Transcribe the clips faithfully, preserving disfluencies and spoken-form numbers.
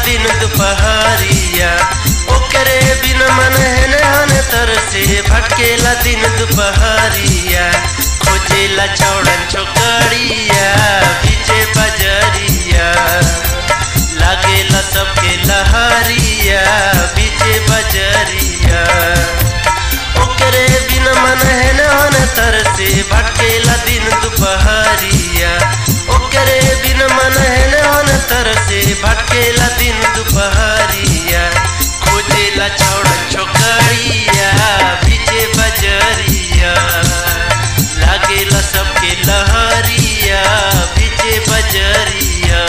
दिन दुपहरिया। ओकरे बिन मन हेन हन तरसे भटकेला दिन दुपहरिया। खोजेला छौड़न छोकरिया बीचे बजरिया। लागेला सबके लहरिया बीचे बजरिया। ओकरे बिन मन हेन हन तरसे भटकेला दिन दुपहरिया। ओकरे बिन मन हेन हन तरसे भटकेला दिन दुपहरिया। खोजेला छौड़न छोकरिया बीचे बजरिया। लागेला सबके लहरिया बीचे बजरिया।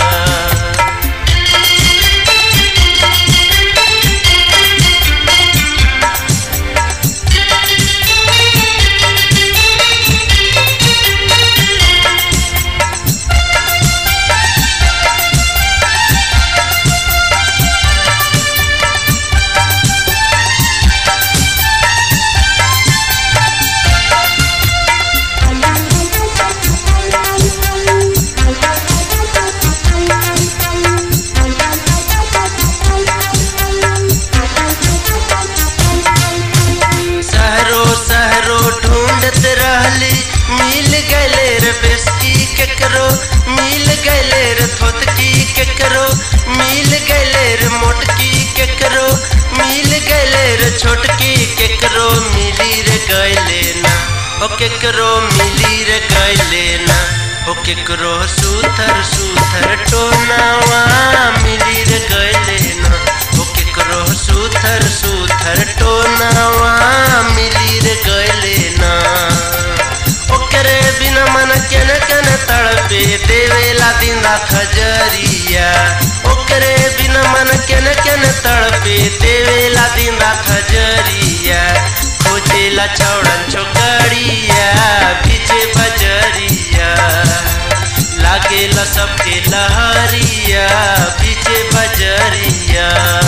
मिल गले रे बेस्ती केकरो मिल गले रे थोतकी केकरो मिल गले रे मोटकी केकरो मिल गले रे छोटकी केकरो मिली रे गले ना ओ केकरो मिली रे गले ना ओ केकरो सूथर सूथर टोनावा मिली रे गले ना ओ केकरो सूथर सूथर टोनावा मिली रे गले ना। ओकरे बिना मन केन केन तड़पे देवेला दिन रात हजरिया। ओकरे बिना मन केन केन तड़पे देवेला दिन रात हजरिया। खोजेला छौड़न छोकरिया बीचे बजरिया। लागेला सबके लहरिया बीचे बजरिया।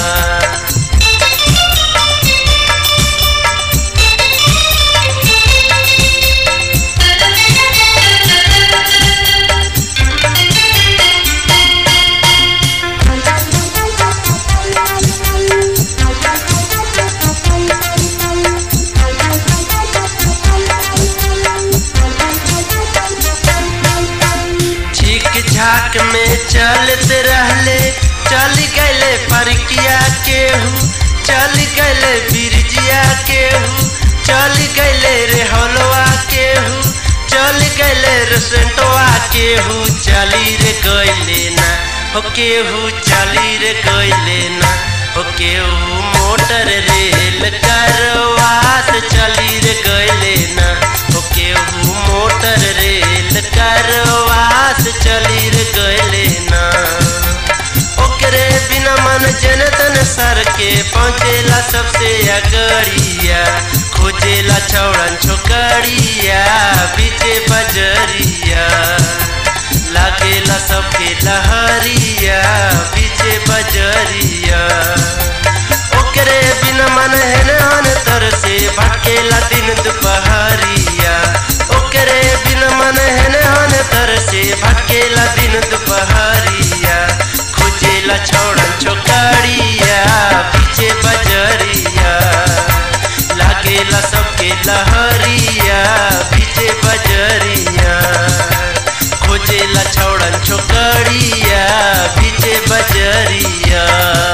झाक में चलत रहले चल गले परकिया केहू चल गले बिरजिया केहू चल गले रे हलवा केहू चल गले रे सेंटवा केहू चली रे गले ना ओ केहू चली रे गले ना ओ केहू मोटर रेल करवास चली रे गले ना ओ केहू मोटर रेल करवास चली रे गले ना। ओकरे बिना मन जन तन सर के पहुँचेला सबसे अगड़िया। खोजेला छौड़न छोकरिया बीचे बजरिया। लागेला सबके लहरिया बीचे बजरिया। ओकरे बिना मन हेन हन तरसे भटकेला दिन दुपहरिया। ओकरे बिना मन हेन हन तरसे भटकेला दिन दुपहरिया। खोजेला छौड़न छोकरिया बीचे बजरिया। लागेला सबके लहरिया बीचे बजरिया। खोजेला छौड़न छोकरिया बीचे बजरिया।